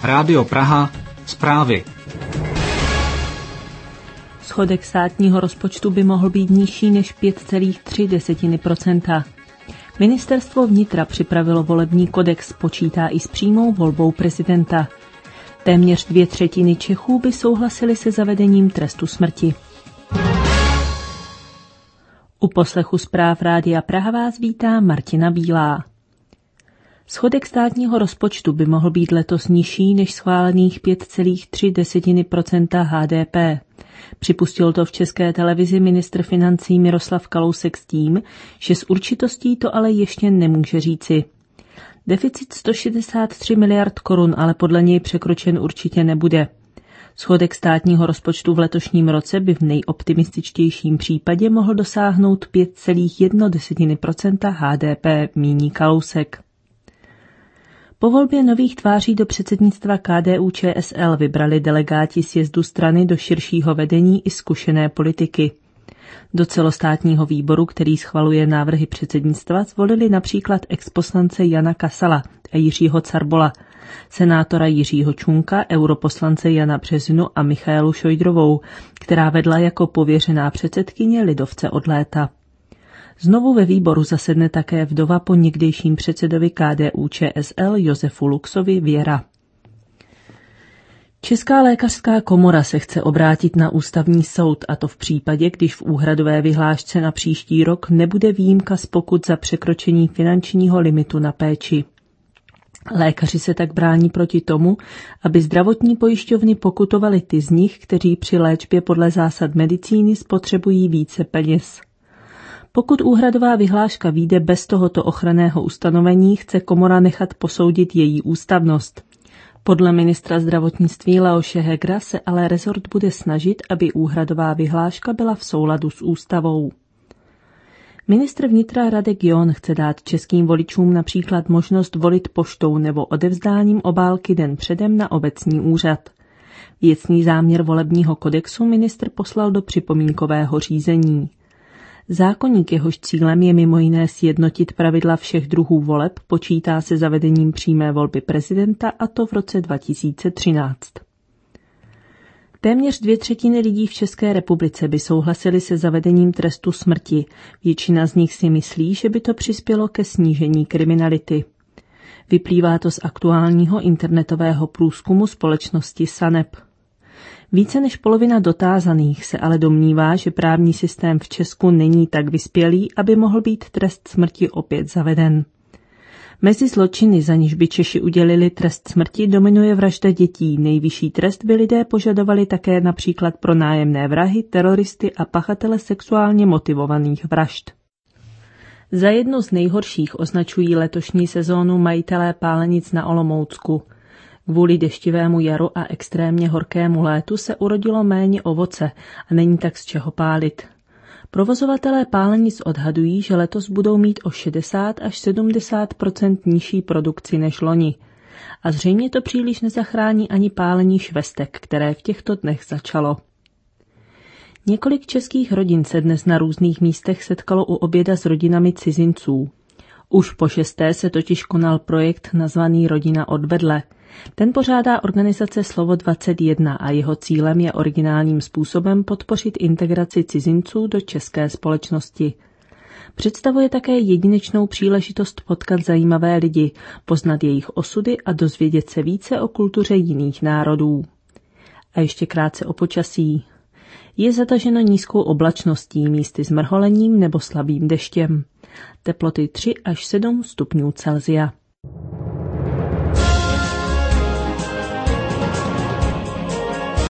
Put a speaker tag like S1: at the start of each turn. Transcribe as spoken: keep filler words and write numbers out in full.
S1: Rádio Praha, zprávy.
S2: Schodek státního rozpočtu by mohl být nižší než pět celá tři procenta. Ministerstvo vnitra připravilo volební kodex, počítá i s přímou volbou prezidenta. Téměř dvě třetiny Čechů by souhlasili se zavedením trestu smrti. U poslechu zpráv Rádia Praha vás vítá Martina Bílá. Schodek státního rozpočtu by mohl být letos nižší než schválených pět celá tři procenta H D P. Připustil to v České televizi ministr financí Miroslav Kalousek s tím, že s určitostí to ale ještě nemůže říci. Deficit sto šedesát tři miliard korun ale podle něj překročen určitě nebude. Schodek státního rozpočtu v letošním roce by v nejoptimističtějším případě mohl dosáhnout pět celá jedna procenta H D P, míní Kalousek. Po volbě nových tváří do předsednictva K D U Č S L vybrali delegáti sjezdu strany do širšího vedení i zkušené politiky. Do celostátního výboru, který schvaluje návrhy předsednictva, zvolili například exposlance Jana Kasala a Jiřího Carbola, senátora Jiřího Čunka, europoslance Jana Březinu a Michaelu Šojdrovou, která vedla jako pověřená předsedkyně lidovce od léta. Znovu ve výboru zasedne také vdova po někdejším předsedovi K D U Č S L Josefu Luxovi Věra. Česká lékařská komora se chce obrátit na ústavní soud, a to v případě, když v úhradové vyhlášce na příští rok nebude výjimka z pokut za překročení finančního limitu na péči. Lékaři se tak brání proti tomu, aby zdravotní pojišťovny pokutovaly ty z nich, kteří při léčbě podle zásad medicíny spotřebují více peněz. Pokud úhradová vyhláška vyjde bez tohoto ochranného ustanovení, chce komora nechat posoudit její ústavnost. Podle ministra zdravotnictví Leoše Hegera se ale rezort bude snažit, aby úhradová vyhláška byla v souladu s ústavou. Ministr vnitra Radek John chce dát českým voličům například možnost volit poštou nebo odevzdáním obálky den předem na obecní úřad. Věcný záměr volebního kodexu ministr poslal do připomínkového řízení. Zákoník, jehož cílem je mimo jiné sjednotit pravidla všech druhů voleb, počítá se zavedením přímé volby prezidenta, a to v roce dva tisíce třináct. Téměř dvě třetiny lidí v České republice by souhlasili se zavedením trestu smrti. Většina z nich si myslí, že by to přispělo ke snížení kriminality. Vyplývá to z aktuálního internetového průzkumu společnosti SANEP. Více než polovina dotázaných se ale domnívá, že právní systém v Česku není tak vyspělý, aby mohl být trest smrti opět zaveden. Mezi zločiny, za niž by Češi udělili trest smrti, dominuje vražda dětí. Nejvyšší trest by lidé požadovali také například pro nájemné vrahy, teroristy a pachatele sexuálně motivovaných vražd. Za jednu z nejhorších označují letošní sezónu majitelé pálenic na Olomoucku. Kvůli deštivému jaru a extrémně horkému létu se urodilo méně ovoce a není tak z čeho pálit. Provozovatelé pálenic odhadují, že letos budou mít o šedesát až sedmdesát procent nižší produkci než loni. A zřejmě to příliš nezachrání ani pálení švestek, které v těchto dnech začalo. Několik českých rodin se dnes na různých místech setkalo u oběda s rodinami cizinců. Už po šesté se totiž konal projekt nazvaný Rodina od vedle. Ten pořádá organizace Slovo dvacet jedna a jeho cílem je originálním způsobem podpořit integraci cizinců do české společnosti. Představuje také jedinečnou příležitost potkat zajímavé lidi, poznat jejich osudy a dozvědět se více o kultuře jiných národů. A ještě krátce o počasí. Je zataženo nízkou oblačností, místy s mrholením nebo slabým deštěm. Teploty tři až sedm stupňů Celsia.